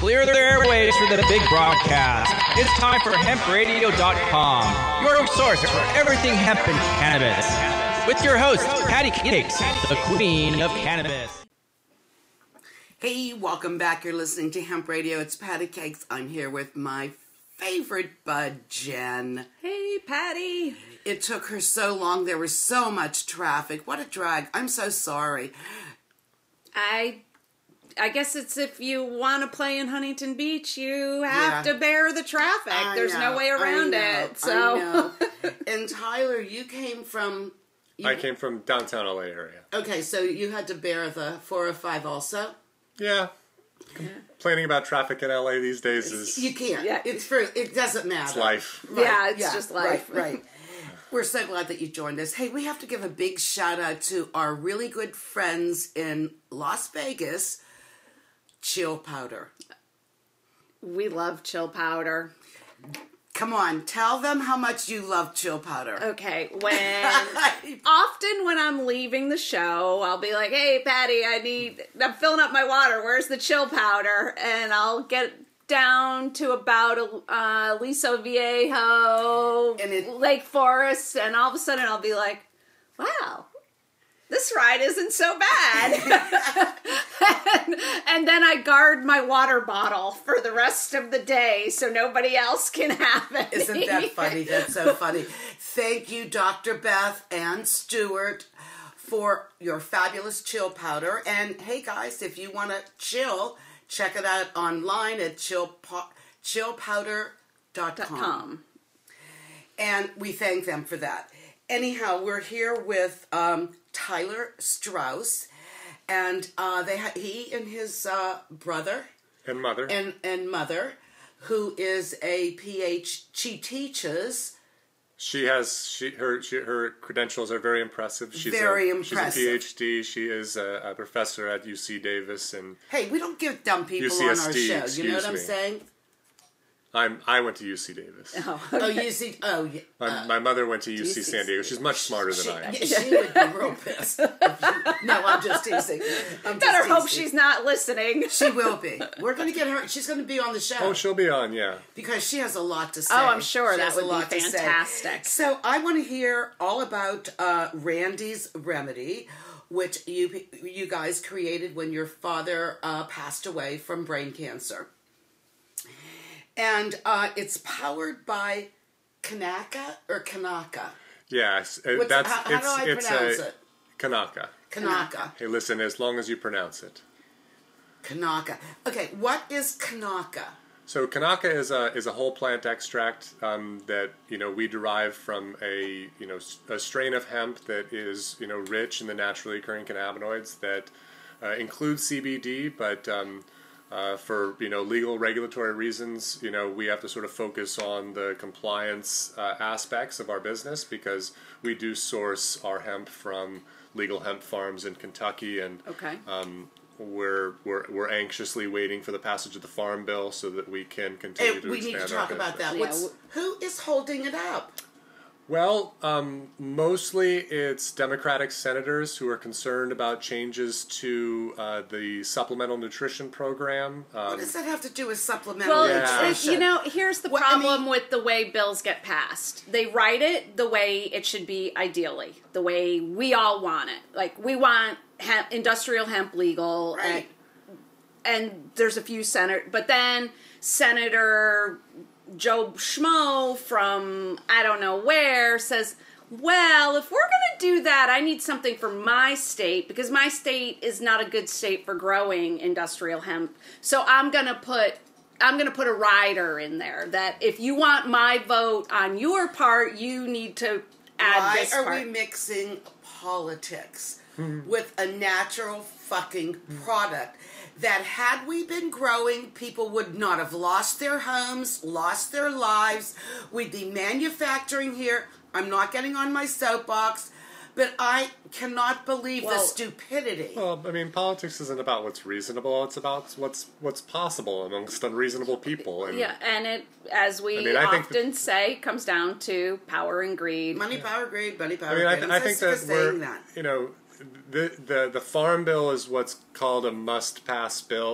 clear the airways for the big broadcast. It's time for hempradio.com, your source for everything hemp and cannabis. With your host, Patty Cakes, the queen of cannabis. Hey, welcome back. You're listening to Hemp Radio. It's Patty Cakes. I'm here with my favorite bud, Jen. Hey, Patty. It took her so long. There was so much traffic. What a drag. I'm so sorry. I guess it's if you want to play in Huntington Beach, you have to bear the traffic. There's no way around it. So. I know. And Tyler, you came from... I came from downtown LA area. Okay, so you had to bear the 405 also? Yeah. Complaining about traffic in LA these days is... You can't. Yeah. It doesn't matter. It's life. Right. Yeah, it's just life. Right. We're so glad that you joined us. Hey, we have to give a big shout out to our really good friends in Las Vegas, Chill Powder. We love Chill Powder. Come on, tell them how much you love Chill Powder. Okay, often when I'm leaving the show, I'll be like, hey, Patty, I'm filling up my water. Where's the Chill Powder? And I'll get down to about Aliso Viejo, and Lake Forest, and all of a sudden I'll be like, wow, this ride isn't so bad. and then I guard my water bottle for the rest of the day so nobody else can have it. Isn't that funny? That's so funny. Thank you, Dr. Beth and Stuart, for your fabulous Chill Powder. And hey, guys, if you want to chill, check it out online at chillpowder.com. And we thank them for that. Anyhow, we're here with Tyler Strauss, and he and his brother and mother and mother, who is a PhD. She teaches. Her credentials are very impressive. She's very impressive. She's a PhD. She is a professor at UC Davis, and hey, we don't give dumb people UCSD, on our show. You know what I'm saying? I went to UC Davis. Oh, okay. UC. Oh, yeah. My mother went to UC San Diego. She's much smarter than I am. She would be real pissed. No, I'm just teasing. Better hope she's not listening. She will be. We're going to get her. She's going to be on the show. Oh, she'll be on, yeah. Because she has a lot to say. Oh, I'm sure that would be fantastic. So I want to hear all about Randy's Remedy, which you guys created when your father passed away from brain cancer. And it's powered by Kanaka or Kanaka. Yes, how do I pronounce it? Kanaka. Kanaka. Hey, listen, as long as you pronounce it. Kanaka. Okay, what is Kanaka? So Kanaka is a whole plant extract that we derive from a strain of hemp that is rich in the naturally occurring cannabinoids that includes CBD, but for legal regulatory reasons, we have to sort of focus on the compliance aspects of our business because we do source our hemp from legal hemp farms in Kentucky, and we're anxiously waiting for the passage of the Farm Bill so that we can continue to expand our business. We need to talk about that. Who is holding it up? Well, mostly it's Democratic senators who are concerned about changes to the supplemental nutrition program. What does that have to do with supplemental nutrition? Here's the problem with the way bills get passed. They write it the way it should be ideally, the way we all want it. Like, we want industrial hemp legal. Right. And there's a few but then Senator Joe Schmo from I don't know where says, well, if we're going to do that, I need something for my state because my state is not a good state for growing industrial hemp. So I'm going to put a rider in there that if you want my vote on your part, you need to add this part. Why are we mixing politics with a natural fucking product that had we been growing, people would not have lost their homes, lost their lives. We'd be manufacturing here. I'm not getting on my soapbox, but I cannot believe the stupidity. Well, I mean, politics isn't about what's reasonable. It's about what's possible amongst unreasonable people. And, and it, as we often say, comes down to power and greed. Money, power, greed, money, power, greed. I think that the Farm Bill is what's called a must-pass bill.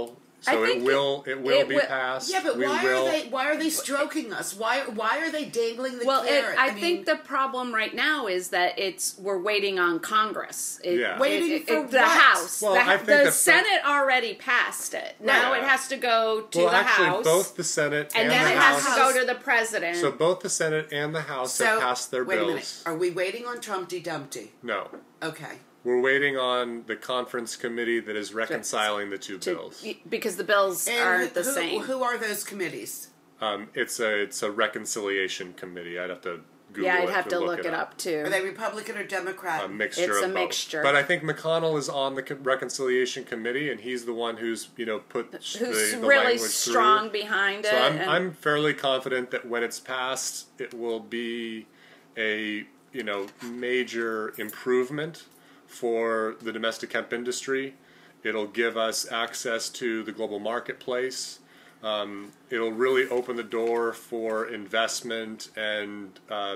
So think it will be passed. Yeah, but We why will- are they stroking us? Why are they dangling the Well, carrot? I think the problem right now is that we're waiting on Congress. Yeah. Waiting for the what? House. Well, I think the the- Senate already passed it. Now Right. it has to go to Well, the actually, House, both the Senate and then the it House. has to go to the president. So both the Senate and the House have passed their wait a minute. bills. Are we waiting on Trumpty Dumpty? No. Okay. We're waiting on the conference committee that is reconciling the two bills. Because the bills And aren't the same. Who are those committees? It's a reconciliation committee. I'd have to Google Yeah, I'd it have to look it up too. Are they Republican or Democrat? A mixture It's of a both. mixture. But I think McConnell is on the reconciliation committee, and he's the one who's put Who's the really language strong through. behind it. So and- I'm fairly confident that when it's passed, it will be a major improvement for the domestic hemp industry. It'll give us access to the global marketplace. It'll really open the door for investment and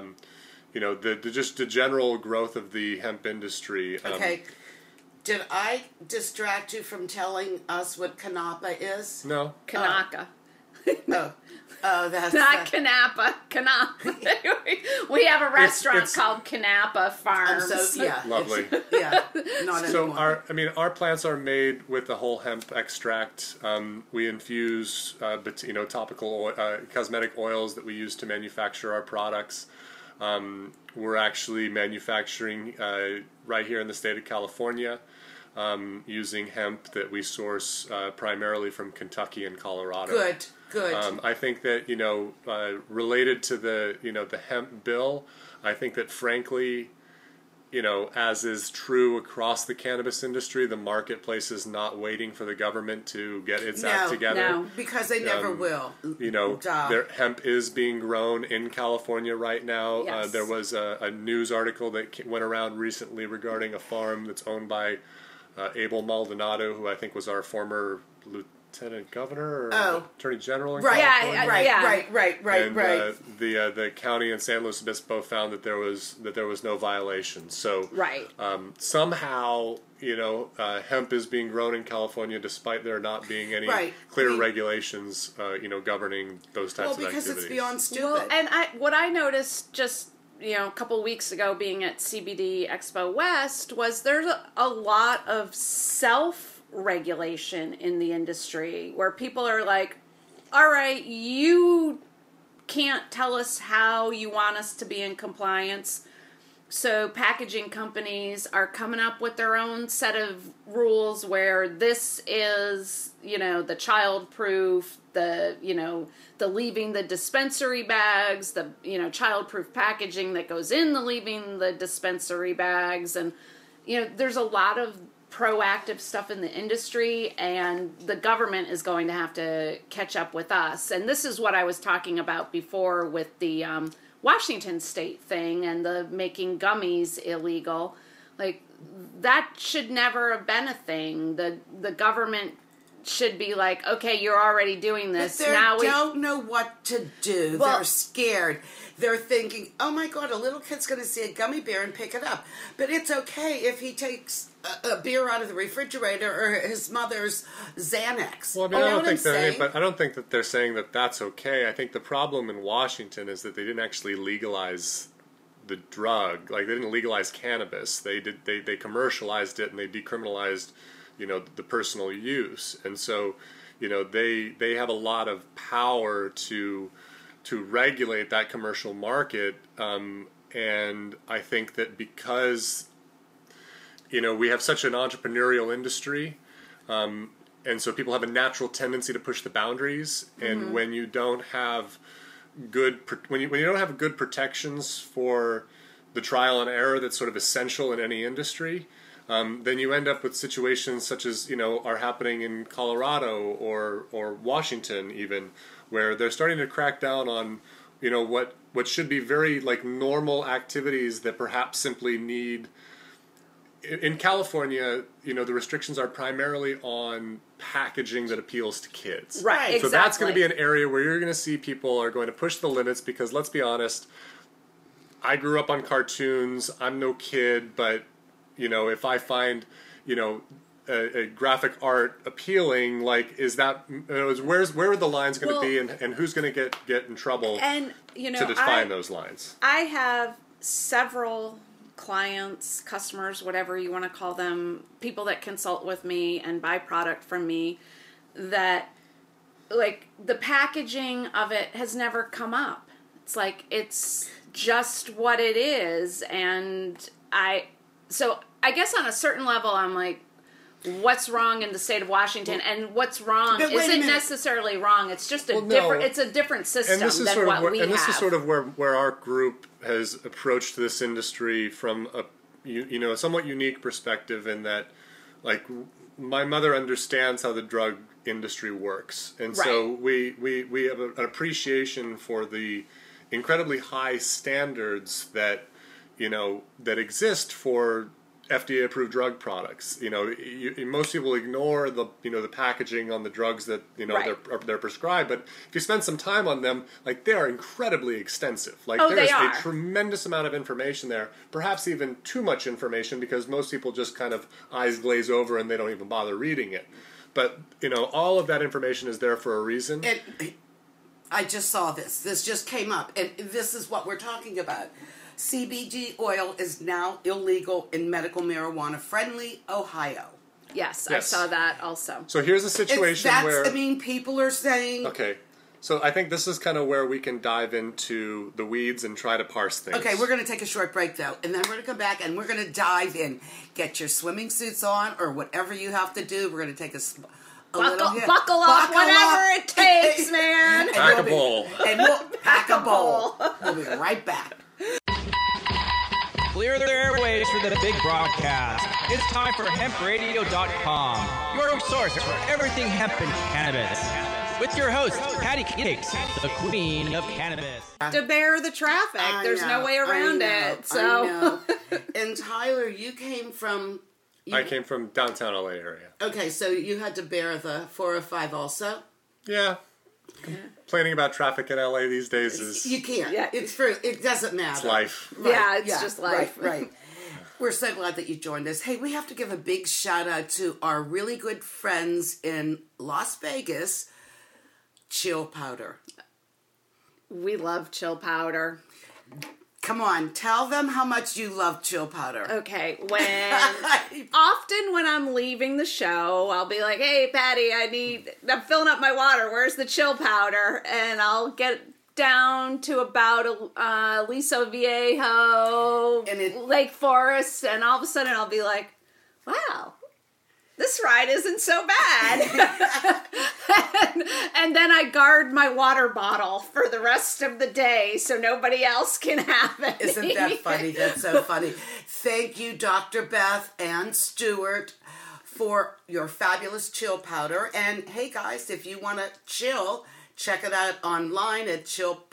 the general growth of the hemp industry. Okay. Did I distract you from telling us what Kanapa is? No. Kanaka. Oh, that's Not Kanapa. Kanapa. We have a restaurant it's- called Kanapa Farms. Lovely. Yeah, not So anymore. our plants are made with the whole hemp extract. We infuse, topical cosmetic oils that we use to manufacture our products. We're actually manufacturing right here in the state of California, using hemp that we source primarily from Kentucky and Colorado. Good. I think that related to the hemp bill, I think that frankly, as is true across the cannabis industry, the marketplace is not waiting for the government to get its act together. No. Because they never will. Their hemp is being grown in California right now. Yes. There was a news article that went around recently regarding a farm that's owned by Abel Maldonado, who I think was our former lieutenant governor or attorney general in California. Right. And the county and San Luis Obispo found that there was no violation. So Right. Somehow hemp is being grown in California despite there not being any clear regulations governing those types of activities. Well, because it's beyond stupid. Well, and what I noticed just a couple weeks ago being at CBD Expo West was there's a lot of self-regulation in the industry where people are like, all right, you can't tell us how you want us to be in compliance. So packaging companies are coming up with their own set of rules where this is, the child-proof, the leaving the dispensary bags, the, child-proof packaging that goes in the leaving the dispensary bags. And, there's a lot of proactive stuff in the industry, and the government is going to have to catch up with us. And this is what I was talking about before with the Washington state thing and the making gummies illegal. Like, that should never have been a thing. The government should be like, okay, you're already doing this. But they now we don't know what to do. Well- They're scared. They're thinking, oh my God, a little kid's going to see a gummy bear and pick it up. But it's okay if he takes a beer out of the refrigerator or his mother's Xanax. Well, I mean, You I know don't what I'm think that, saying? but I don't think that they're saying that that's okay. I think the problem in Washington is that they didn't actually legalize the drug. Like, they didn't legalize cannabis. They commercialized it and they decriminalized, the personal use. And so, they have a lot of power to regulate that commercial market. And I think that because we have such an entrepreneurial industry, and so people have a natural tendency to push the boundaries. And when you don't have when you don't have good protections for the trial and error that's sort of essential in any industry, then you end up with situations such as are happening in Colorado or Washington even, where they're starting to crack down on what should be very normal activities that perhaps simply need. In California, the restrictions are primarily on packaging that appeals to kids. Right, So exactly. that's going to be an area where you're going to see people are going to push the limits because, let's be honest, I grew up on cartoons. I'm no kid, but, if I find, a graphic art appealing, like, is that, where are the lines going to be, and who's going to get in trouble and to define those lines? I have several clients, customers, whatever you want to call them, people that consult with me and buy product from me, that like the packaging of it has never come up. It's like, it's just what it is. And so I guess on a certain level, I'm like, what's wrong in the state of Washington, and what's wrong isn't necessarily wrong. It's just it's a different system than what we have. And this is sort of where our group has approached this industry from a somewhat unique perspective, in that, like, my mother understands how the drug industry works, and so we have an appreciation for the incredibly high standards that exist for FDA-approved drug products. Most people ignore the packaging on the drugs that they're prescribed, but if you spend some time on them, like, they are incredibly extensive. Like, there's a tremendous amount of information there, perhaps even too much information, because most people just kind of eyes glaze over and they don't even bother reading it. But all of that information is there for a reason. And I just saw this. This just came up, and this is what we're talking about. CBD oil is now illegal in medical marijuana-friendly Ohio. Yes, I saw that also. So here's a situation where... I mean, people are saying... Okay, so I think this is kind of where we can dive into the weeds and try to parse things. Okay, we're going to take a short break, though, and then we're going to come back, and we're going to dive in. Get your swimming suits on, or whatever you have to do. We're going to take buckle up, whatever it takes, man. Pack a bowl. And we'll pack a bowl. We'll be right back. Clear the airwaves for the big broadcast. It's time for HempRadio.com, your source for everything hemp and cannabis. With your host, Patty Cakes, the queen of cannabis. To bear the traffic. There's no way around it. So. I know. And Tyler, you came from... I came from downtown LA area. Okay, so you had to bear the 405 also? Yeah. Complaining about traffic in LA these days is... You can't. Yeah. It's true. It doesn't matter. It's life. Right. Yeah, it's just life. Right. We're so glad that you joined us. Hey, we have to give a big shout out to our really good friends in Las Vegas, Chill Powder. We love Chill Powder. Come on, tell them how much you love Chill Powder. Okay, often when I'm leaving the show, I'll be like, hey, Patty, I'm filling up my water. Where's the Chill Powder? And I'll get down to about Aliso Viejo, Lake Forest, and all of a sudden I'll be like, wow, this ride isn't so bad. and then I guard my water bottle for the rest of the day so nobody else can have it. Isn't that funny? That's so funny. Thank you, Dr. Beth and Stuart, for your fabulous Chill Powder. And hey, guys, if you want to chill, check it out online at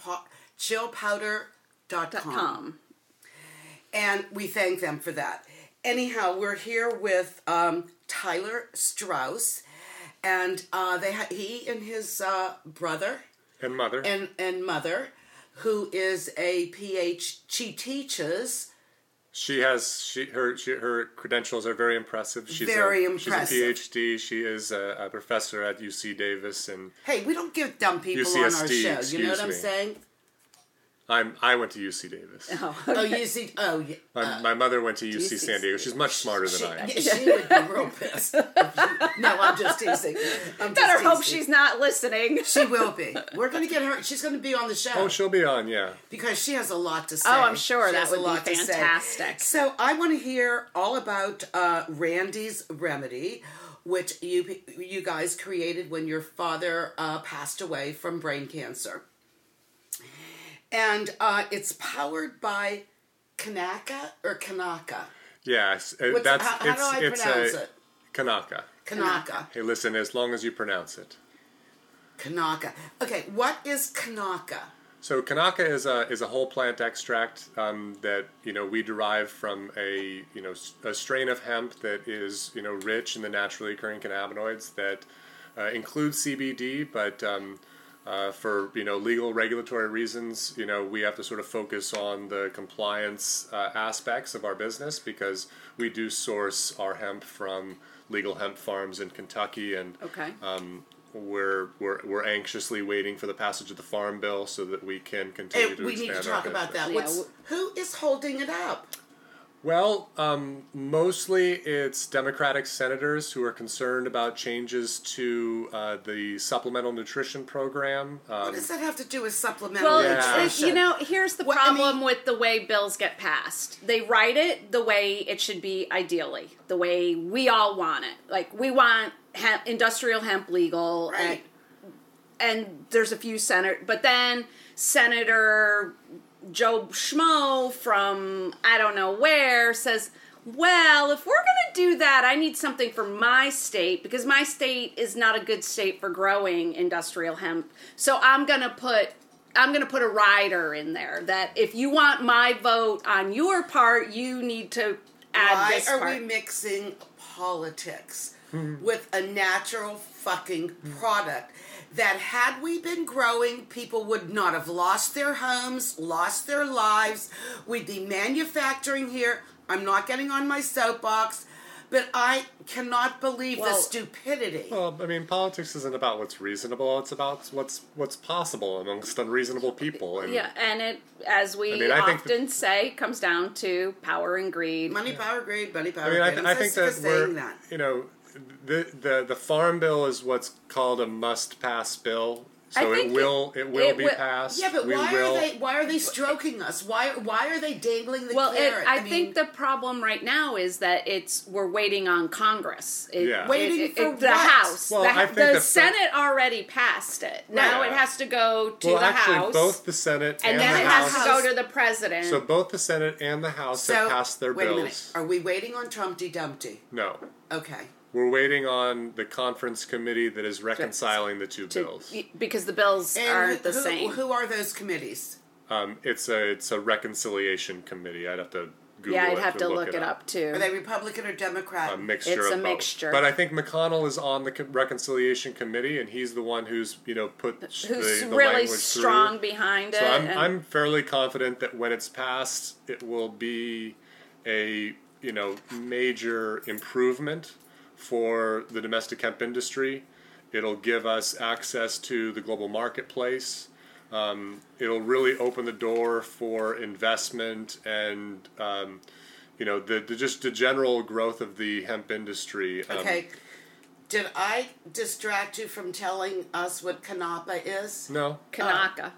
chillpowder.com. And we thank them for that. Anyhow, we're here with Tyler Strauss, and he and his brother and mother and mother, who is a PhD. She teaches. Her credentials are very impressive. She's very impressive. She's a PhD. She is a professor at UC Davis, and hey, we don't give dumb people UCSD, on our show. You know what I'm saying? I went to UC Davis. UC. Oh, yeah. My mother went to UC San Diego. She's much smarter than I am. She would be real pissed. No, I'm just teasing. Better hope she's not listening. She will be. We're going to get her. She's going to be on the show. Oh, she'll be on, yeah. Because she has a lot to say. Oh, I'm sure that would be fantastic. So I want to hear all about Randy's Remedy, which you guys created when your father passed away from brain cancer. And it's powered by Kanaka or Kanaka. Yes, how do I pronounce it? Kanaka. Kanaka. Hey, listen, as long as you pronounce it. Kanaka. Okay, what is Kanaka? So Kanaka is a whole plant extract that we derive from a strain of hemp that is rich in the naturally occurring cannabinoids that includes CBD, but for legal regulatory reasons, we have to sort of focus on the compliance aspects of our business, because we do source our hemp from legal hemp farms in Kentucky, and Okay. we're anxiously waiting for the passage of the Farm Bill so that we can continue to We need expand to our talk about that. business. Who is holding it up? Well, mostly it's Democratic senators who are concerned about changes to the supplemental nutrition program. What does that have to do with supplemental Well, Yeah. nutrition? here's the Well, I problem mean- with the way bills get passed. They write it the way it should be ideally, the way we all want it. Like, we want industrial hemp legal. Right. And there's a few but then Senator Joe Schmo from I don't know where says, well, if we're going to do that, I need something for my state because my state is not a good state for growing industrial hemp. So I'm going to put a rider in there that if you want my vote on your part, you need to add Why this are part. we mixing politics with a natural fucking product that had we been growing, people would not have lost their homes, lost their lives. We'd be manufacturing here. I'm not getting on my soapbox, but I cannot believe the stupidity. Well, I mean, politics isn't about what's reasonable. It's about what's possible amongst unreasonable people. And Yeah, and it, as we I think often say, comes down to power and greed. Money, power, greed, money, power, I mean, greed. I I'm think so that sick of saying that. you know, the Farm Bill is what's called a must-pass bill. So I think it will be passed. Yeah, but We will. why are they stroking us? Why are they dangling the Well, carrot? I mean, think the problem right now is that we're waiting on Congress. Yeah. Waiting for the what? House. Well, the I think the that- Senate already passed it. Now Right. it has to go to well, the actually, House, both the Senate and then the it House. has to go to the president. So both the Senate and the House have passed their wait bills. a minute. Are we waiting on Trumpty Dumpty? No. Okay. We're waiting on the conference committee that is reconciling the two bills. Because the bills And aren't the same. Who are those committees? It's a reconciliation committee. I'd have to Google Yeah, it I'd have to look it it up too. Are they Republican or Democrat? A mixture It's of a both. mixture. But I think McConnell is on the reconciliation committee, and he's the one who's put Who's the really language strong through. behind it. So and- I'm fairly confident that when it's passed, it will be a major improvement for the domestic hemp industry. It'll give us access to the global marketplace. It'll really open the door for investment and the general growth of the hemp industry. Okay. Did I distract you from telling us what Kanapa is? No. Kanaka.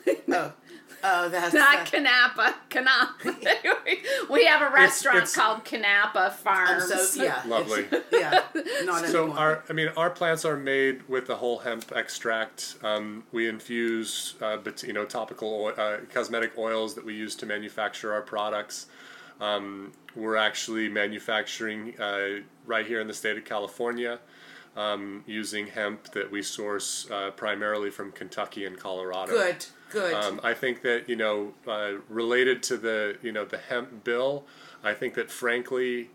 Oh, that's Not Kanapa. Kanapa. We have a restaurant it's- called Kanapa Farms. Lovely. Yeah, not So anymore. our plants are made with the whole hemp extract. We infuse, topical cosmetic oils that we use to manufacture our products. We're actually manufacturing right here in the state of California, using hemp that we source primarily from Kentucky and Colorado. Good. I think that related to the hemp bill, I think that frankly,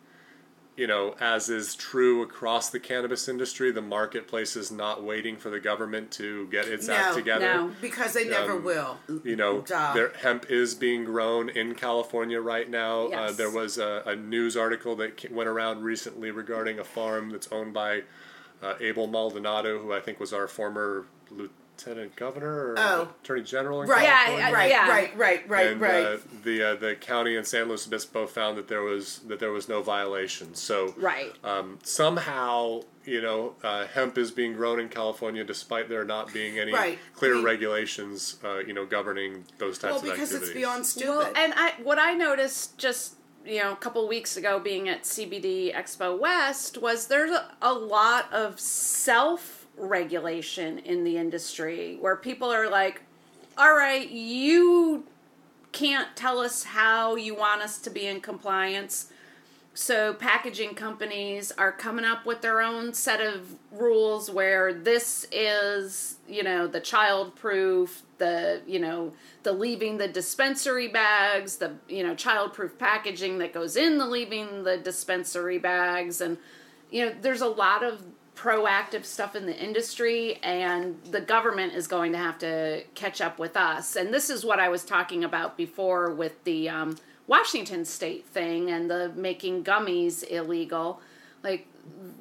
as is true across the cannabis industry, the marketplace is not waiting for the government to get its act together. No. Because they never will. Duh. Hemp is being grown in California right now. Yes. There was a news article that went around recently regarding a farm that's owned by Abel Maldonado, who I think was our former lieutenant governor or attorney general in Right, California. right. And the county and San Luis Obispo found that there was no violation. So Right. Somehow hemp is being grown in California despite there not being any Right. clear regulations governing those types of Because activities. it's beyond stupid. Well, and what I noticed just a couple weeks ago being at CBD Expo West was there's a lot of self-regulation in the industry where people are like, all right, you can't tell us how you want us to be in compliance. So packaging companies are coming up with their own set of rules where this is, the child-proof, the leaving the dispensary bags, the, child-proof packaging that goes in the leaving the dispensary bags. And, there's a lot of proactive stuff in the industry, and the government is going to have to catch up with us. And this is what I was talking about before with the Washington state thing and the making gummies illegal. Like,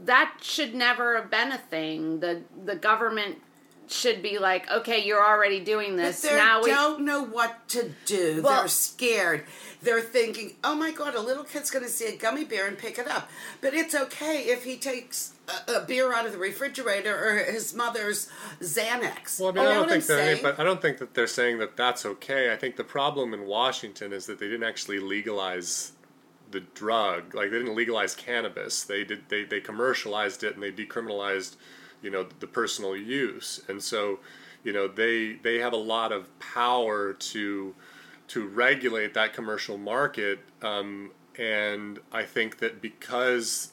that should never have been a thing. The government should be like, okay, you're already doing this. But they don't know what to do. Well, they're scared. They're thinking, oh my God, a little kid's going to see a gummy bear and pick it up. But it's okay if he takes a beer out of the refrigerator or his mother's Xanax. Well, I mean, I don't think that they're saying that that's okay. I think the problem in Washington is that they didn't actually legalize the drug. Like, they didn't legalize cannabis. They commercialized it and they decriminalized, the personal use. And so, they have a lot of power to regulate that commercial market. And I think that because,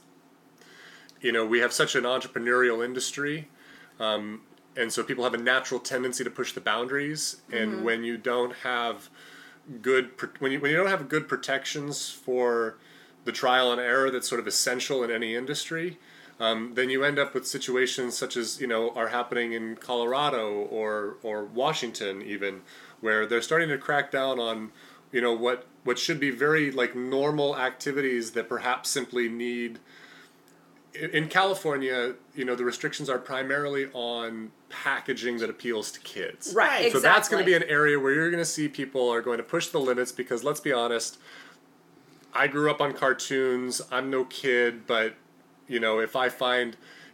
we have such an entrepreneurial industry, and so people have a natural tendency to push the boundaries. And when you don't have when you don't have good protections for the trial and error that's sort of essential in any industry, then you end up with situations such as are happening in Colorado or Washington even, where they're starting to crack down on what should be very like normal activities that perhaps simply need. In California, the restrictions are primarily on packaging that appeals to kids. Right, exactly. So that's going to be an area where you're going to see people are going to push the limits because, let's be honest, I grew up on cartoons. I'm no kid, but, if I find,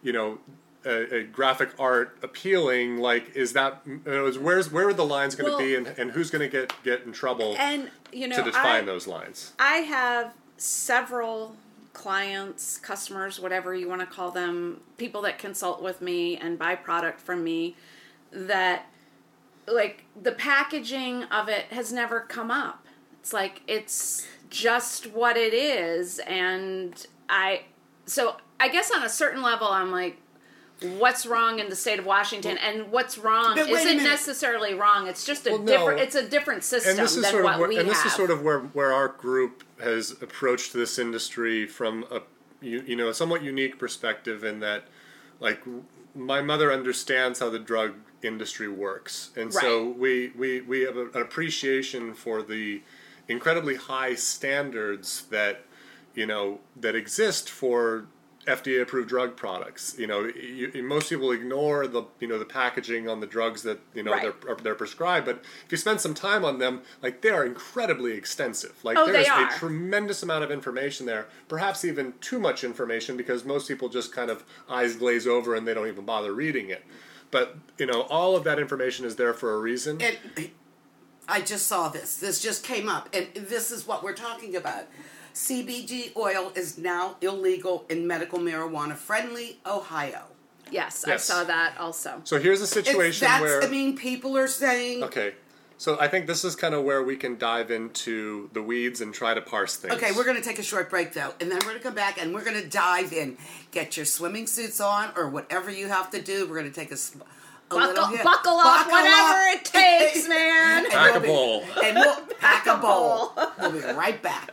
a graphic art appealing, like, is that, where are the lines going to be and who's going to get in trouble to define those lines? I have several clients, customers, whatever you want to call them, people that consult with me and buy product from me, that like the packaging of it has never come up. It's like, it's just what it is. And I guess on a certain level, I'm like, what's wrong in the state of Washington? And what's wrong isn't necessarily wrong. It's just it's a different system than what we have. And this is sort of where our group has approached this industry from a somewhat unique perspective, in that, like, my mother understands how the drug industry works. And so we have an appreciation for the incredibly high standards that exist for FDA-approved drug products. Most people ignore the the packaging on the drugs that they're prescribed. But if you spend some time on them, like, they are incredibly extensive. Like, there's a tremendous amount of information there. Perhaps even too much information, because most people just kind of eyes glaze over and they don't even bother reading it. But all of that information is there for a reason. And I just saw this. This just came up, and this is what we're talking about. CBD oil is now illegal in medical marijuana-friendly Ohio. Yes, I saw that also. So here's a situation where... I mean, people are saying... Okay, so I think this is kind of where we can dive into the weeds and try to parse things. Okay, we're going to take a short break, though, and then we're going to come back and we're going to dive in. Get your swimming suits on, or whatever you have to do. We're going to take buckle up, whatever it takes, man. Pack a bowl. And we'll pack a bowl. We'll be right back.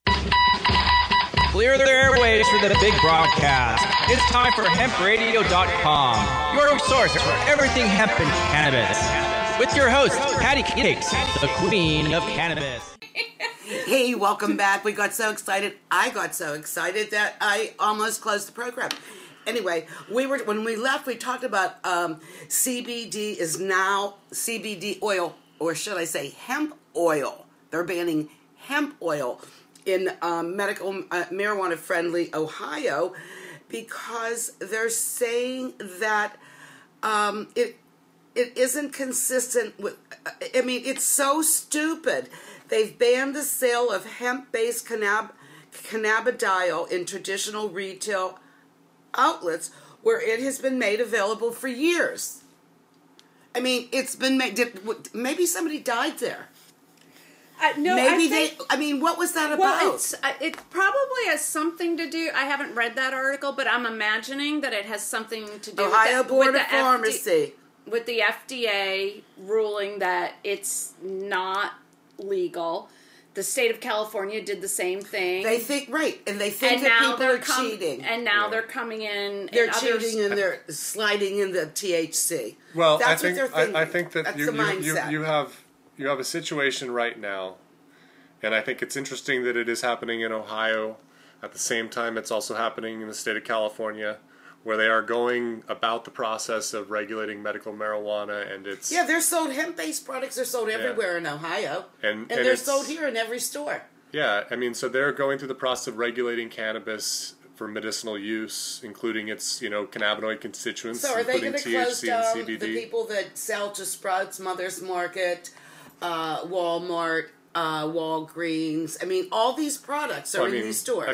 Clear the airwaves for the big broadcast. It's time for HempRadio.com, your source for everything hemp and cannabis. With your host, Patty Cakes, the queen of cannabis. Hey, welcome back. We got so excited. I got so excited that I almost closed the program. Anyway, when we left, we talked about CBD is now CBD oil, or should I say hemp oil. They're banning hemp oil in medical marijuana-friendly Ohio, because they're saying that it isn't consistent with... I mean, it's so stupid. They've banned the sale of hemp-based cannabidiol in traditional retail outlets where it has been made available for years. I mean, it's been made... Maybe somebody died there. No, what was that about? Well, it probably has something to do. I haven't read that article, but I'm imagining that it has something to do Ohio with Board of Pharmacy. With the FDA ruling that it's not legal. The state of California did the same thing. They think, and they think that people are cheating. And now they're coming in. They're cheating and they're sliding in the THC. Well, that's what they're thinking. I think that that's the mindset. You have a situation right now, and I think it's interesting that it is happening in Ohio, At the same time, it's also happening in the state of California, where they are going about the process of regulating medical marijuana, and it's... Yeah, they're sold, hemp-based products are sold everywhere in Ohio. And they're sold here in every store. Yeah, I mean, so they're going through the process of regulating cannabis for medicinal use, including its, cannabinoid constituents, so are they including going to close THC down and CBD. the people that sell to Sprouts, Mother's Market, Walmart, Walgreens? I mean, all these products are in these stores.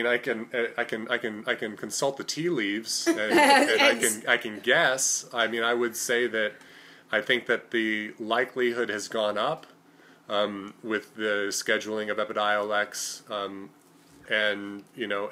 I can consult the tea leaves, and I can guess. I mean, I would say that I think that the likelihood has gone up with the scheduling of Epidiolex, and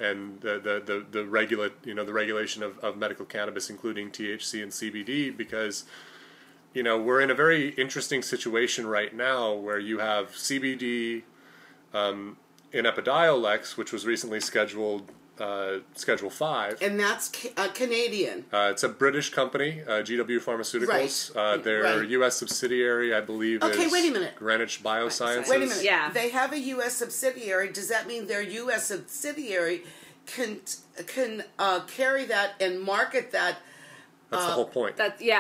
the regulation of medical cannabis, including THC and CBD, because we're in a very interesting situation right now where you have CBD in Epidiolex, which was recently scheduled Schedule 5. And that's Canadian. It's a British company, GW Pharmaceuticals. Right. Their U.S. subsidiary, I believe, is wait a minute. Greenwich Biosciences. Wait a minute. Yeah. They have a U.S. subsidiary. Does that mean their U.S. subsidiary can carry that and market that? That's the whole point.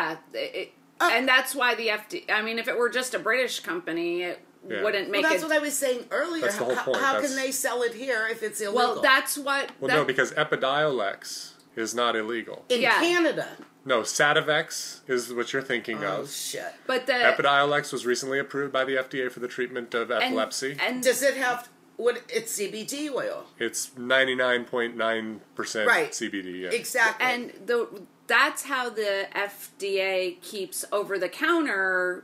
And that's why the FDA... I mean, if it were just a British company, it wouldn't make that's what I was saying earlier. That's the whole point. How can they sell it here if it's illegal? Well, that's what... no, because Epidiolex is not illegal. In Canada. No, Sativex is what you're thinking of. Oh, shit. But the... Epidiolex was recently approved by the FDA for the treatment of epilepsy. And does it have... it's CBD oil. It's 99.9% CBD. Yeah. Exactly. And that's how the FDA keeps over-the-counter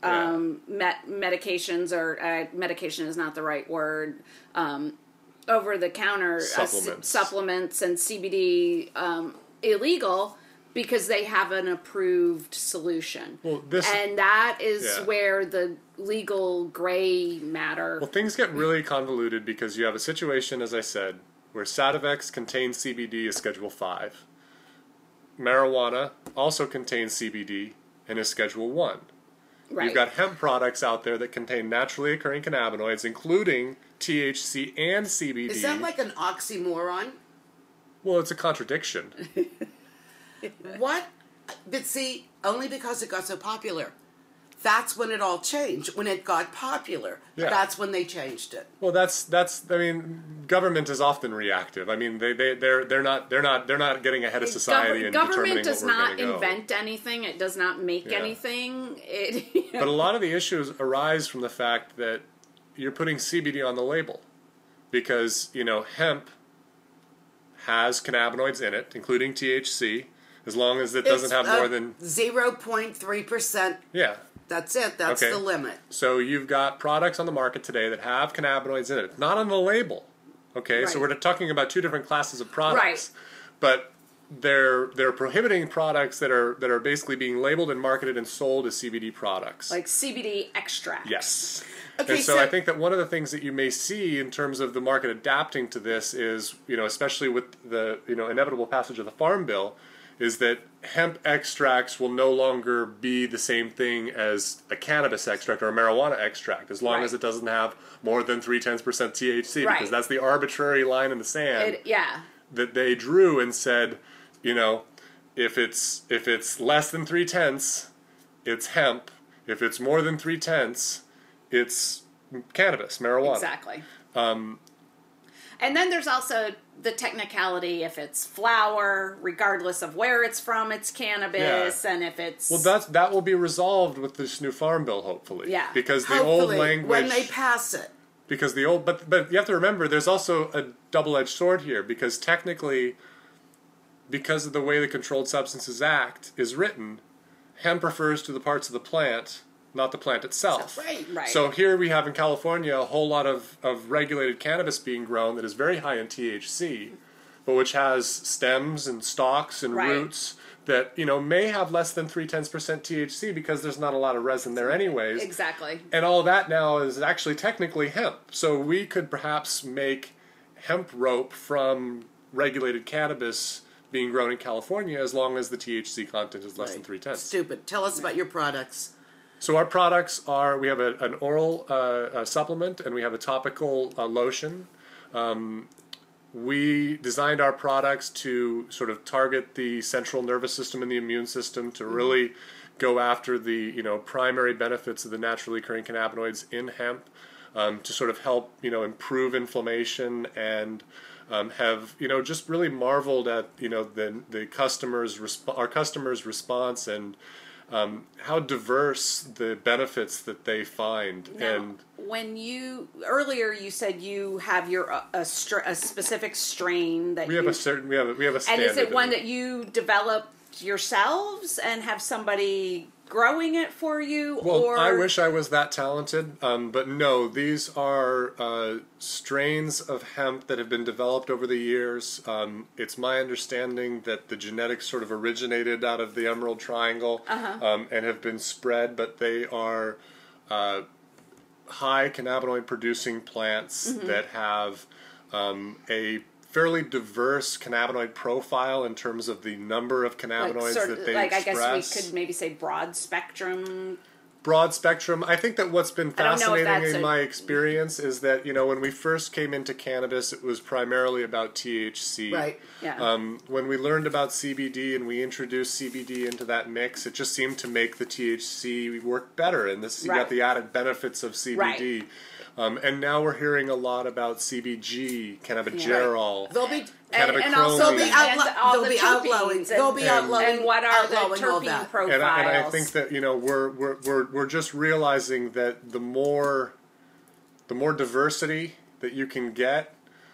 medications, or medication is not the right word, over-the-counter supplements and CBD illegal, because they have an approved solution. Well, and that is where the legal gray matter... Well, things get really convoluted because you have a situation, as I said, where Sativex contains CBD as Schedule 5. Marijuana also contains CBD and is Schedule 1. Right. You've got hemp products out there that contain naturally occurring cannabinoids, including THC and CBD. Is that like an oxymoron? Well, it's a contradiction. What? But see, only because it got so popular. That's when it all changed. When it got popular, that's when they changed it. Well, that's. I mean, government is often reactive. I mean, they're not getting ahead of society and determining what we're going to go. Government does not invent anything. It does not make anything. But a lot of the issues arise from the fact that you're putting CBD on the label, because hemp has cannabinoids in it, including THC, as long as it doesn't have more than 0.3%. Yeah. That's it. That's the limit. So you've got products on the market today that have cannabinoids in it. Not on the label. Okay? Right. So we're talking about two different classes of products. Right. But they're prohibiting products that are basically being labeled and marketed and sold as CBD products. Like CBD extract. Yes. Okay, and so I think that one of the things that you may see in terms of the market adapting to this is, especially with the, inevitable passage of the Farm Bill, is that hemp extracts will no longer be the same thing as a cannabis extract or a marijuana extract, as long as it doesn't have more than 0.3% THC, because that's the arbitrary line in the sand that they drew and said, if it's less than 0.3, it's hemp. If it's more than 0.3, it's cannabis, marijuana. Exactly. And then there's also the technicality, if it's flower, regardless of where it's from, it's cannabis, and if it's... Well, that will be resolved with this new Farm Bill, hopefully. Yeah. Because the old language... when they pass it. Because the old... But you have to remember, there's also a double-edged sword here, because technically, because of the way the Controlled Substances Act is written, hemp refers to the parts of the plant, not the plant itself. Right. So here we have in California a whole lot of regulated cannabis being grown that is very high in THC, but which has stems and stalks and roots that, may have less than 0.3% THC because there's not a lot of resin there anyways. Exactly. And all that now is actually technically hemp. So we could perhaps make hemp rope from regulated cannabis being grown in California as long as the THC content is less than 0.3. Stupid. Tell us about your products. So our products are, we have an oral supplement and we have a topical lotion. we designed our products to sort of target the central nervous system and the immune system to really go after the primary benefits of the naturally occurring cannabinoids in hemp, to sort of help improve inflammation and have just really marveled at our customers' response and how diverse the benefits that they find. Now, and when earlier you said you have a specific strain that we have a standard. And is it one that you developed yourselves and have somebody growing it for you? Well, or I wish I was that talented, but no, these are strains of hemp that have been developed over the years. It's my understanding that the genetics sort of originated out of the Emerald Triangle and have been spread, but they are high cannabinoid producing plants that have a fairly diverse cannabinoid profile in terms of the number of cannabinoids that they express. I guess we could maybe say broad spectrum. Broad spectrum. I think that what's been fascinating in my a- experience is that, when we first came into cannabis, it was primarily about THC. Right. Yeah. When we learned about CBD and we introduced CBD into that mix, it just seemed to make the THC work better, and you got the added benefits of CBD. Right. And now we're hearing a lot about CBG, cannabigerol, They'll be and also cannabichrome. they'll be outlawing and what are the terpene profiles. And I think that we're just realizing that the more diversity that you can get,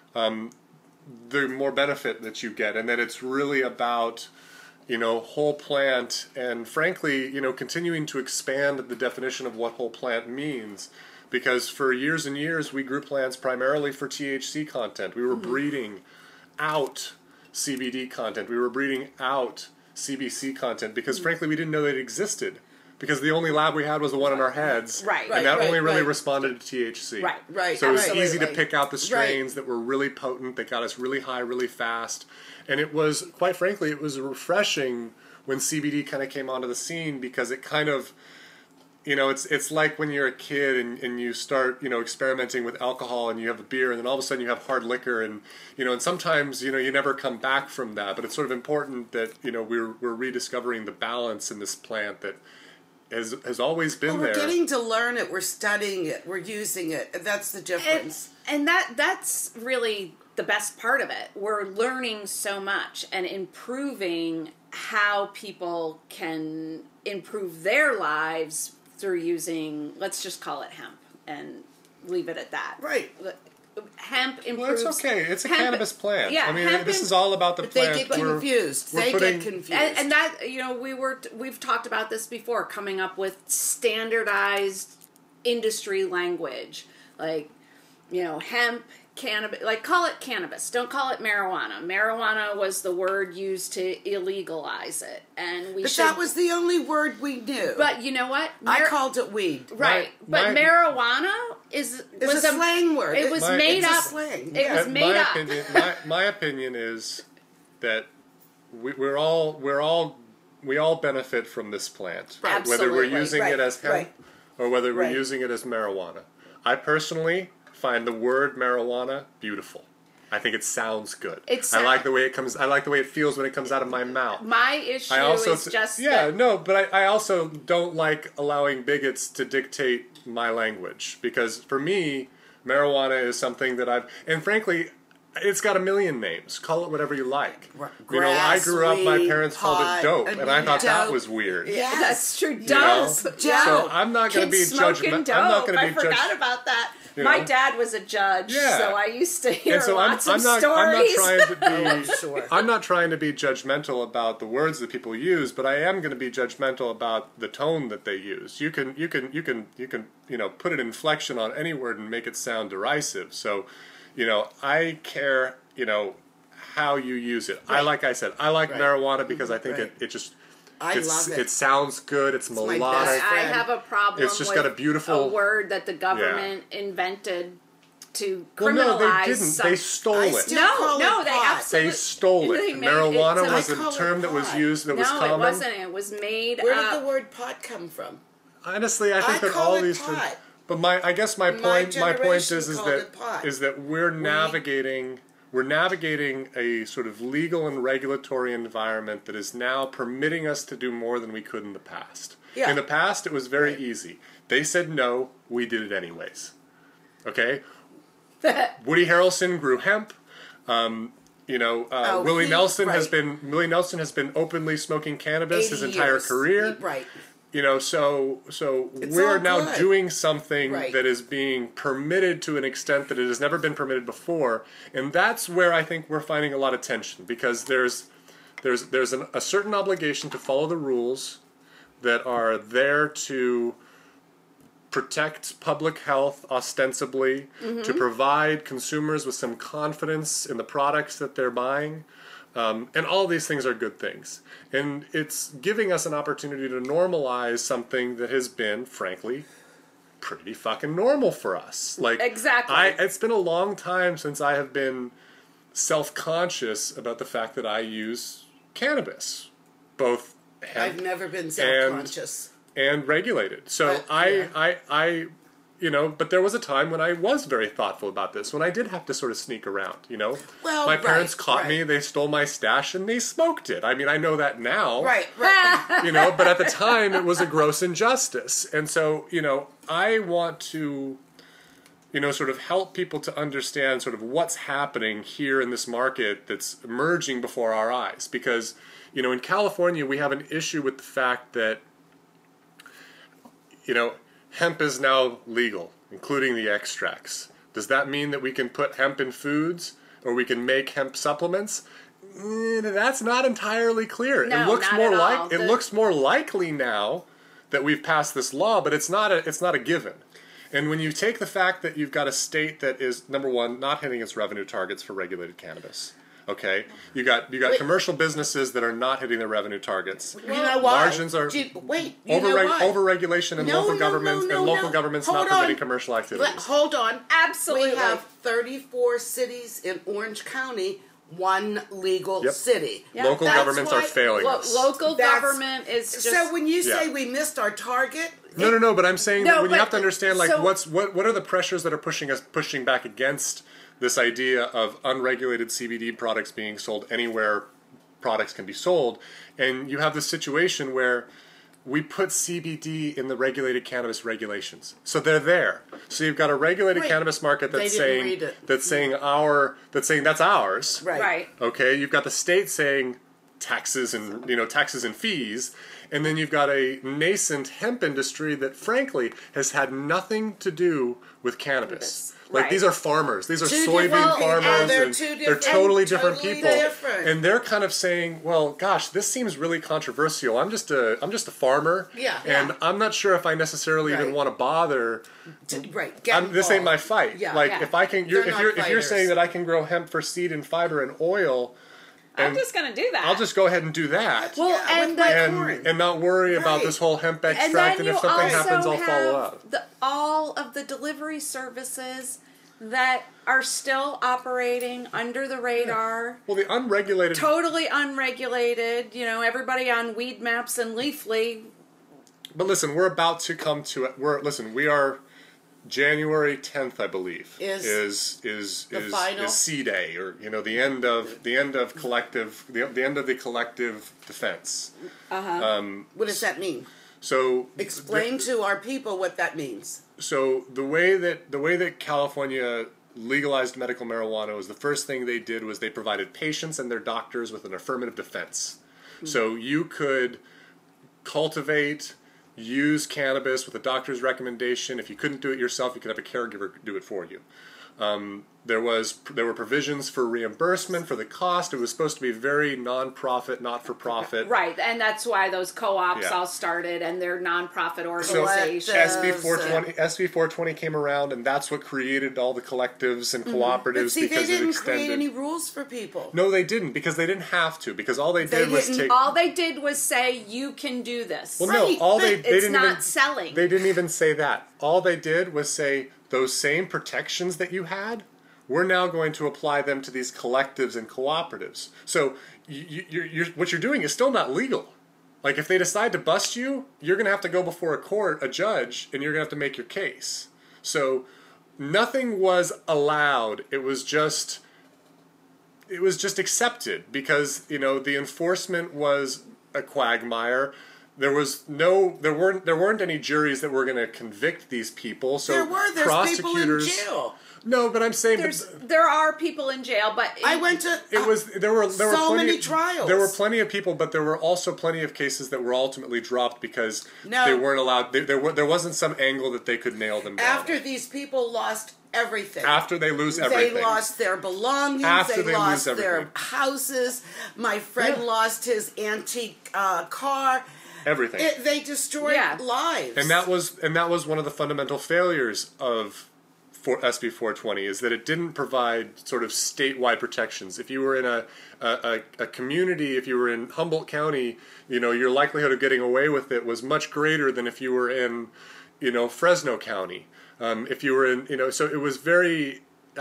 the more benefit that you get, and that it's really about whole plant, and frankly, continuing to expand the definition of what whole plant means. Because for years and years, we grew plants primarily for THC content. We were breeding out CBD content. We were breeding out CBC content because, frankly, we didn't know that it existed. Because the only lab we had was the one in our heads. Right. And that only really responded to THC. Right. So it was easy to pick out the strains that were really potent, that got us really high, really fast. And it was, quite frankly, it was refreshing when CBD kind of came onto the scene because it kind of... it's like when you're a kid and you start, experimenting with alcohol and you have a beer and then all of a sudden you have hard liquor and sometimes, you never come back from that. But it's sort of important that, we're rediscovering the balance in this plant that has always been there. We're getting to learn it. We're studying it. We're using it. That's the difference. And that's really the best part of it. We're learning so much and improving how people can improve their lives through using, let's just call it hemp and leave it at that. Right. Hemp improves... Well, it's okay. It's a cannabis plant. Yeah, I mean, this is all about the plant. They get confused. And that, we've talked about this before, coming up with standardized industry language. Like, hemp, cannabis, call it cannabis. Don't call it marijuana. Marijuana was the word used to illegalize it. That was the only word we knew. But you know what? I called it weed. Right. But marijuana was a slang word. It was made up. Slang. It was made up. My opinion is that we all benefit from this plant. Right. Whether we're Absolutely. using it as hemp or whether we're using it as marijuana. I personally find the word marijuana beautiful. I think it sounds good. I like the way it comes. I like the way it feels when it comes out of my mouth. My issue is just but I also don't like allowing bigots to dictate my language because for me, marijuana is something that and frankly, it's got a million names. Call it whatever you like. I grew up. My parents called it dope, and I thought that was weird. Yeah, that's true. Dope. So I'm not going to be judgmental. I'm not going to be I forgot about that. My dad was a judge, so I used to hear lots of stories. I'm not trying to be judgmental about the words that people use, but I am going to be judgmental about the tone that they use. You can put an inflection on any word and make it sound derisive. So, I care, how you use it. Right. Like I said, I like marijuana because I think it just... I love it. It sounds good. It's melodic. I have a problem. It's just got a beautiful a word that the government invented to criminalize. Well, no, they didn't. They stole it. No, they absolutely. They stole it. Marijuana was a term that was used that was common. No, it wasn't. It was made. Where did the word pot come from? Honestly, I think that all these. But I guess my point is that we're navigating we're navigating a sort of legal and regulatory environment that is now permitting us to do more than we could in the past. Yeah. In the past, it was very easy. They said no, we did it anyways. Okay? Woody Harrelson grew hemp. Willie Nelson has been openly smoking cannabis his entire career. Right. So It's we're all now good. doing something Right. that is being permitted to an extent that it has never been permitted before, and that's where I think we're finding a lot of tension, because there's a certain obligation to follow the rules that are there to protect public health ostensibly, to provide consumers with some confidence in the products that they're buying. And all these things are good things. And it's giving us an opportunity to normalize something that has been, frankly, pretty fucking normal for us. Like, Exactly. It's been a long time since I have been self-conscious about the fact that I use cannabis, both hemp I've never been self-conscious. and regulated. So but there was a time when I was very thoughtful about this, when I did have to sort of sneak around, Well, my parents caught right. me, they stole my stash, and they smoked it. I mean, I know that now. Right. But at the time, it was a gross injustice. And so, I want to, sort of help people to understand sort of what's happening here in this market that's emerging before our eyes. Because, in California, we have an issue with the fact that, hemp is now legal, including the extracts. Does that mean that we can put hemp in foods, or we can make hemp supplements? That's not entirely clear. No, it looks not more at all. it looks more likely now that we've passed this law, but it's not a given. And when you take the fact that you've got a state that is, number one, not hitting its revenue targets for regulated cannabis. Okay, you got commercial businesses that are not hitting their revenue overregulation in local governments and local governments not permitting commercial activities. Hold on. Absolutely. We have 34 cities in Orange County, one legal city. Yeah. Local That's governments are why failing us. Local That's- government is just... So when you say Yeah. we missed our target, No, but I'm saying No, that when you but- have to understand, like, so- what are the pressures that are pushing back against this idea of unregulated CBD products being sold anywhere products can be sold, and you have this situation where we put CBD in the regulated cannabis regulations, so they're there. So you've got a regulated Right. cannabis market They that's didn't saying read it. that's saying that's ours. Right. Okay, you've got the state saying taxes and taxes and fees, and then you've got a nascent hemp industry that frankly has had nothing to do with cannabis. Like Right. these are farmers, these are Two soybean different people. farmers, They're and two they're different- totally different totally people, different. and they're kind of saying, "Well, gosh, this seems really controversial. I'm just a farmer, Yeah. and Yeah. I'm not sure if I necessarily even Right. want to bother." right, get This ain't involved. my fight. Yeah. Like Yeah. if I can, They're if not you're fighters. saying that I can grow hemp for seed and fiber and oil, I'm just going to do that. I'll just go ahead and do that. Well, Yeah, and with my the- corn. And not worry about Right. this whole hemp And extract, then and if you something also happens, I'll follow have up. all of the delivery services that are still operating under the radar, Well, the unregulated. totally unregulated. Everybody on Weed Maps and Leafly. But listen, we're about to come to it. We are January 10th, I believe. Is the is final? C Day, or the end of the collective defense. What does that mean? So Explain to our people what that means. So the way that California legalized medical marijuana was the first thing they did was they provided patients and their doctors with an affirmative defense. So you could cultivate, use cannabis with a doctor's recommendation. If you couldn't do it yourself, you could have a caregiver do it for you. There were provisions for reimbursement for the cost. It was supposed to be very non-profit, not-for-profit. Right, and that's why those co-ops Yeah. all started, and they're nonprofit So organizations. SB 420 came around, and that's what created all the collectives and cooperatives But see, they because it didn't extended. create any rules for people. No, they didn't, because they didn't have to. Because all they did was didn't- take. All they did was say, you can do this. Well, Right, no, all but they it's didn't not even, selling. They didn't even say that. All they did was say those same protections that you had, we're now going to apply them to these collectives and cooperatives. So what you're doing is still not legal. Like if they decide to bust you, you're going to have to go before a judge, and you're going to have to make your case. So nothing was allowed. It was just it was just accepted because, you know, the enforcement was a quagmire. There weren't any juries that were going to convict these people. So there's prosecutors, people in jail. No, but I'm saying there are people in jail, but I went to. There were so many trials. There were plenty of people, but there were also plenty of cases that were ultimately dropped because they weren't allowed. There wasn't some angle that they could nail them down. After these people lost everything. After they lose everything. They lost their belongings. After they lost their houses. My friend lost his antique car. Everything. They destroyed lives. And that was one of the fundamental failures of SB 420 is that it didn't provide sort of statewide protections. If you were in a community, if you were in Humboldt County, you know, your likelihood of getting away with it was much greater than if you were in, you know, Fresno County. If you were in, you know, so it was very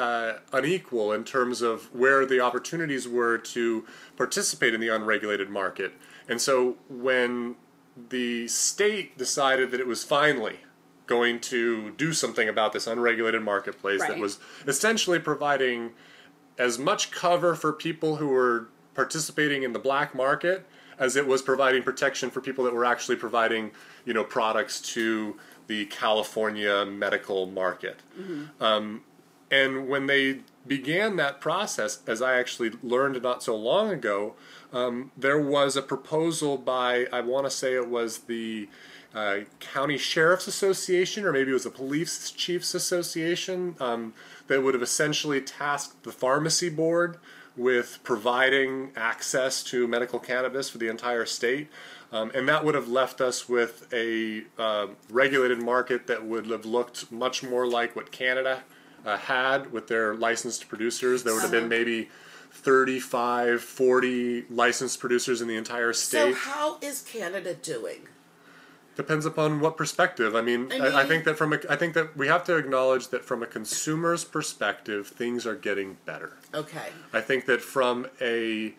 unequal in terms of where the opportunities were to participate in the unregulated market. And so when the state decided that it was finally going to do something about this unregulated marketplace that was essentially providing as much cover for people who were participating in the black market as it was providing protection for people that were actually providing, you know, products to the California medical market. Mm-hmm. And when they began that process, as I actually learned not so long ago, there was a proposal by, I want to say it was the County Sheriff's Association, or maybe it was the Police Chiefs Association, that would have essentially tasked the Pharmacy Board with providing access to medical cannabis for the entire state. And that would have left us with a regulated market that would have looked much more like what Canada had with their licensed producers. There would have been maybe 35, 40 licensed producers in the entire state. So how is Canada doing? Depends upon what perspective. I mean, I think that we have to acknowledge that from a consumer's perspective, things are getting better. Okay. I think that from a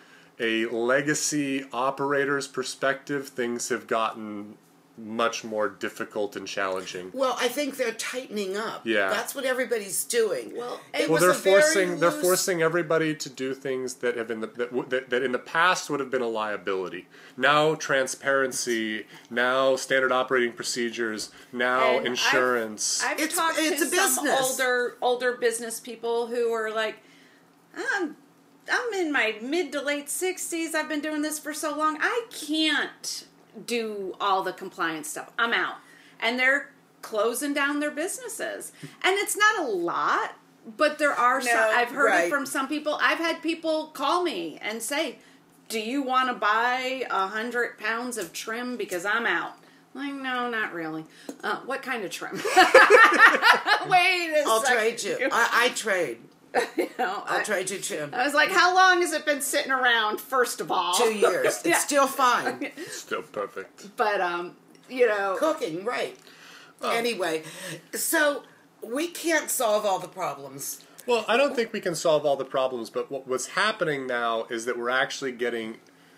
legacy operator's perspective, things have gotten much more difficult and challenging. Well, I think they're tightening up. Yeah, that's what everybody's doing. Well, they're forcing everybody to do things that have that in the past would have been a liability. Now transparency, now standard operating procedures, now and insurance. I've talked to some older business people who are like, I'm in my mid to late 60s. I've been doing this for so long. I can't do all the compliance stuff. I'm out. And they're closing down their businesses. And it's not a lot, but there are some. I've heard it from some people. I've had people call me and say, do you want to buy 100 pounds of trim because I'm out? I'm like, no, not really. What kind of trim? Wait a second. I'll trade you. I trade. You know, I'll trade you trim. I was like, how long has it been sitting around, first of all? 2 years. It's still fine. It's still perfect. But, you know. Cooking, right. Anyway, so we can't solve all the problems. Well, I don't think we can solve all the problems, but what's happening now is that we're actually getting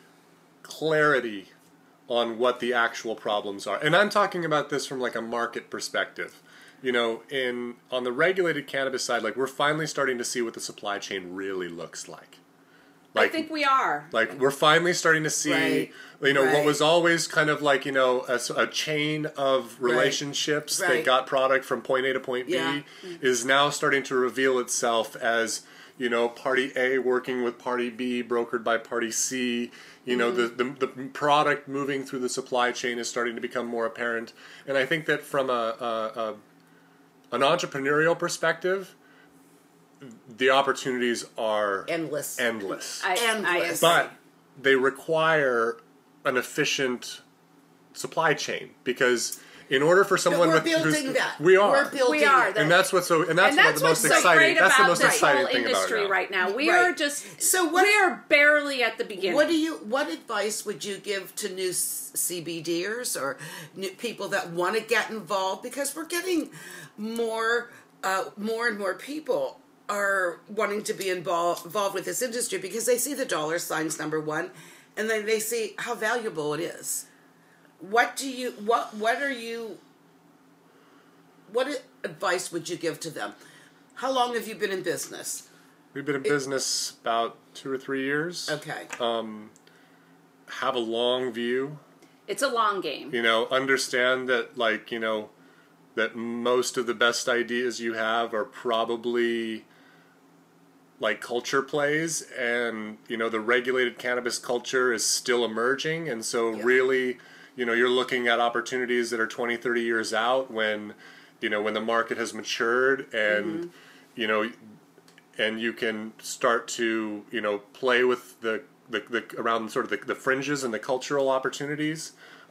clarity on what the actual problems are. And I'm talking about this from like a market perspective. You know, on the regulated cannabis side, like we're finally starting to see what the supply chain really looks like. I think we are. Like we're finally starting to see, what was always kind of like, a chain of relationships that got product from point A to point B is now starting to reveal itself as, party A working with party B, brokered by party C. The product moving through the supply chain is starting to become more apparent. And I think that from an entrepreneurial perspective, the opportunities are endless. Endless. But they require an efficient supply chain because in order for someone we're building that. We are. We're building that. And that's what's the most exciting. That's the most exciting thing about it right now. We are just we are barely at the beginning. What advice would you give to new CBDers or new people that want to get involved? Because we're getting more and more people are wanting to be involved with this industry because they see the dollar signs, number one, and then they see how valuable it is. What advice would you give to them? How long have you been in business? We've been in business about 2 or 3 years. Okay. Have a long view. It's a long game. Understand that, that most of the best ideas you have are probably culture plays, and the regulated cannabis culture is still emerging, and so really you're looking at opportunities that are 20-30 years out when the market has matured, and and you can start to play with the around sort of the fringes and the cultural opportunities.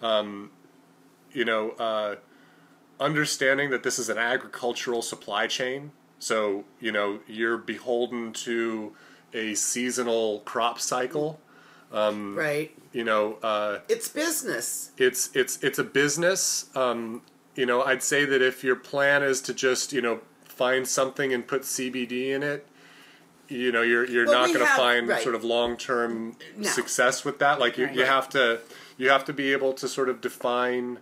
Understanding that this is an agricultural supply chain. So, you're beholden to a seasonal crop cycle. Right. It's business. It's a business. I'd say that if your plan is to just, find something and put CBD in it, you're not going to find sort of long-term success with that. You have to be able to sort of define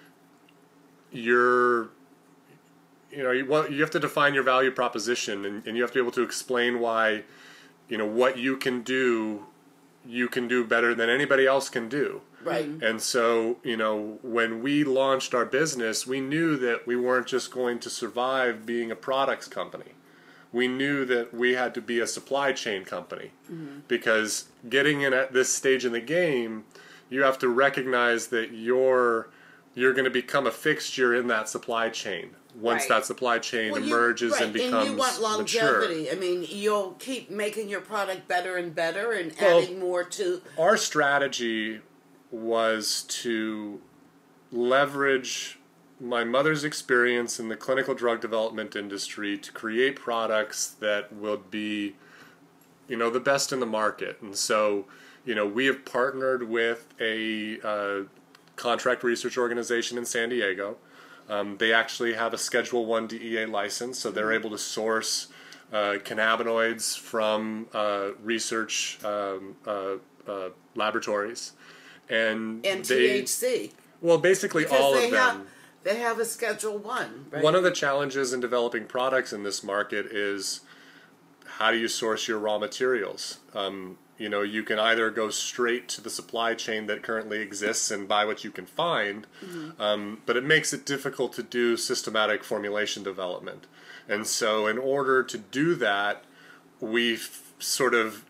your you have to define your value proposition, and you have to be able to explain why what you can do better than anybody else can do. Right. And so when we launched our business, we knew that we weren't just going to survive being a products company. We knew that we had to be a supply chain company, because getting in at this stage in the game, you have to recognize that you're going to become a fixture in that supply chain once that supply chain emerges and becomes mature. And you want longevity. Mature. I mean, you'll keep making your product better and better and adding more to... Our strategy was to leverage my mother's experience in the clinical drug development industry to create products that will be, the best in the market. And so, we have partnered with a contract research organization in San Diego. They actually have a Schedule I DEA license, so they're able to source cannabinoids from research laboratories. And THC. Well, basically because all of them. They have a Schedule I, right? One of the challenges in developing products in this market is how do you source your raw materials? You can either go straight to the supply chain that currently exists and buy what you can find, but it makes it difficult to do systematic formulation development. And so in order to do that, we've sort of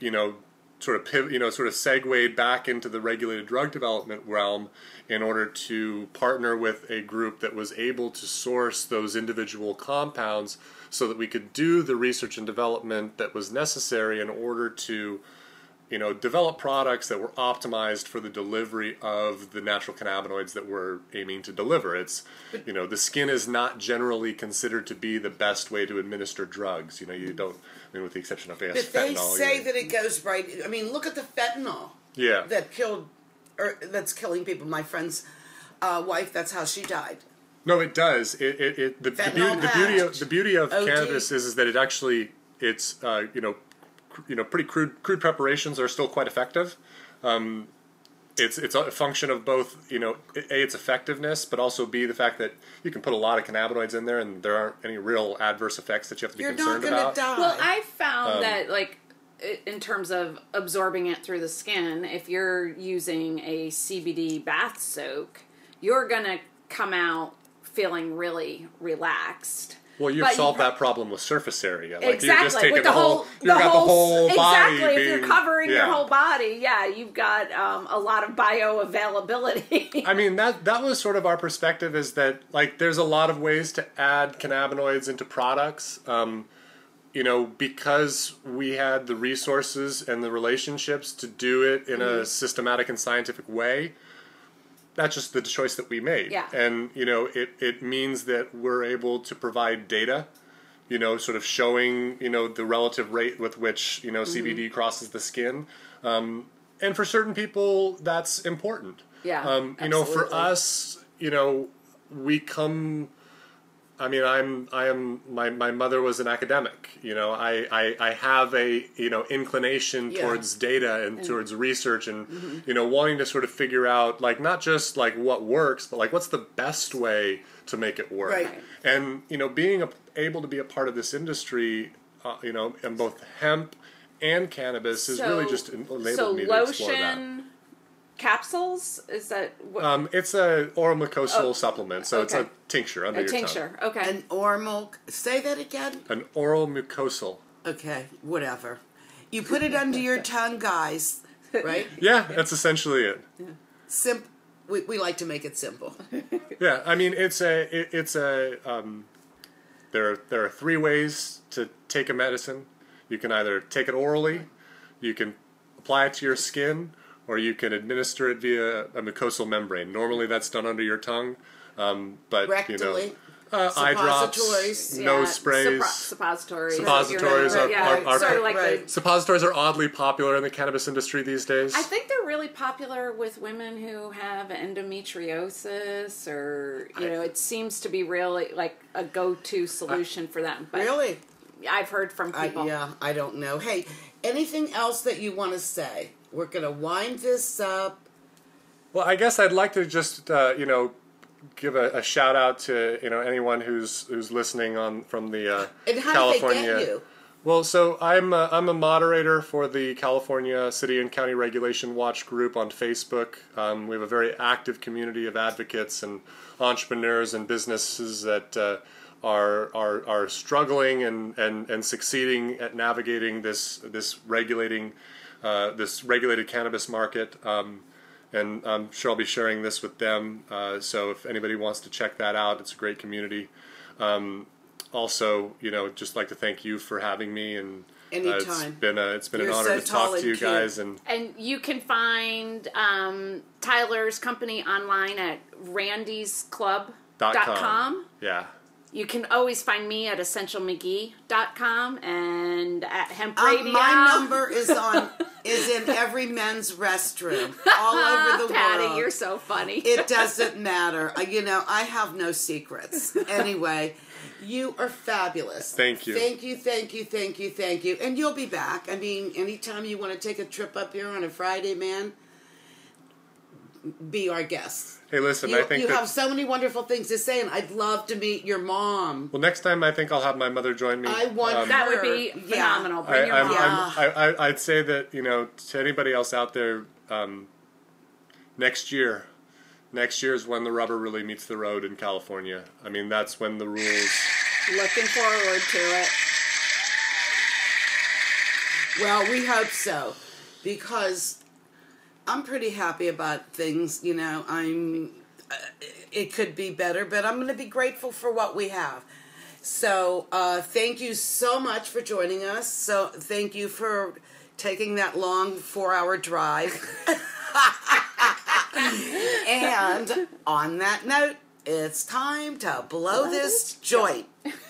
segued back into the regulated drug development realm in order to partner with a group that was able to source those individual compounds so that we could do the research and development that was necessary in order to develop products that were optimized for the delivery of the natural cannabinoids that we're aiming to deliver. It's, the skin is not generally considered to be the best way to administer drugs. You don't, with the exception of, I guess, but fentanyl. They say that it goes right. I mean, look at the fentanyl. Yeah. That's killing people. My friend's wife, that's how she died. No, it does. The beauty of cannabis is that it actually, it's, pretty crude preparations are still quite effective. It's a function of both, A, its effectiveness, but also B, the fact that you can put a lot of cannabinoids in there and there aren't any real adverse effects that you have to be concerned about. You're not going to die. Well, I found that, in terms of absorbing it through the skin, if you're using a CBD bath soak, you're going to come out feeling really relaxed. Well, you've solved that problem with surface area. Exactly. You're just taking with the whole body. Exactly. If you're covering your whole body, you've got a lot of bioavailability. I mean, that was sort of our perspective, is that, there's a lot of ways to add cannabinoids into products. Because we had the resources and the relationships to do it in a systematic and scientific way, that's just the choice that we made. Yeah. And, it means that we're able to provide data, sort of showing, the relative rate with which, CBD crosses the skin. And for certain people, that's important. Yeah, for us, we come... I mean, my mother was an academic. I have a, inclination towards data and towards research and, wanting to sort of figure out, not just, what works, but, what's the best way to make it work. Right. And, being able to be a part of this industry, and both hemp and cannabis has really just enabled me to explore that. Lotion, capsules, is that what? It's a oral mucosal supplement, so it's okay. a tincture under A your tincture, tongue. okay. An oral, say that again? An oral mucosal. Okay, whatever. You put it under your tongue, guys, right? Yeah, that's essentially it. We like to make it simple. Yeah, I mean there are 3 ways to take a medicine. You can either take it orally, you can apply it to your skin, or you can administer it via a mucosal membrane. Normally that's done under your tongue, but Rectally. eye drops, Suppositories. nose sprays. Suppositories. Suppositories You're are- right. are- sort of like right. Suppositories are oddly popular in the cannabis industry these days. I think they're really popular with women who have endometriosis, or it seems to be really like a go-to solution for them. But Really? I've heard from people. I don't know. Hey, anything else that you want to say? We're going to wind this up. Well, I guess I'd like to just give a shout out to anyone who's listening from the And how California. do they get you? Well, so I'm a moderator for the California City and County Regulation Watch group on Facebook. We have a very active community of advocates and entrepreneurs and businesses that are struggling and succeeding at navigating this regulated cannabis market. And I'm sure I'll be sharing this with them. So if anybody wants to check that out, it's a great community. Also, just like to thank you for having me, and Anytime. it's been You're an honor so to tall talk to and you cute. guys. And You can find Tyler's company online at randysclub.com. Yeah. You can always find me at essentialmcgee.com and at Hemp Radio. My number is in every men's restroom all over the Patty, world. you're so funny. It doesn't matter. I have no secrets. Anyway, you are fabulous. Thank you. Thank you, thank you, thank you, thank you. And you'll be back. I mean, anytime you want to take a trip up here on a Friday, man, be our guest. Hey, listen, You, I think you that, have so many wonderful things to say, and I'd love to meet your mom. well, next time I think I'll have my mother join me. I want That would be her. phenomenal. I, Bring your I'm, mom. Yeah. I'd say that to anybody else out there, next year is when the rubber really meets the road in California. I mean, that's when the rules. Looking forward to it. Well, we hope so, because I'm pretty happy about things. It could be better, but I'm going to be grateful for what we have. So, thank you so much for joining us. So, thank you for taking that long 4-hour drive. And on that note, it's time to blow this joint.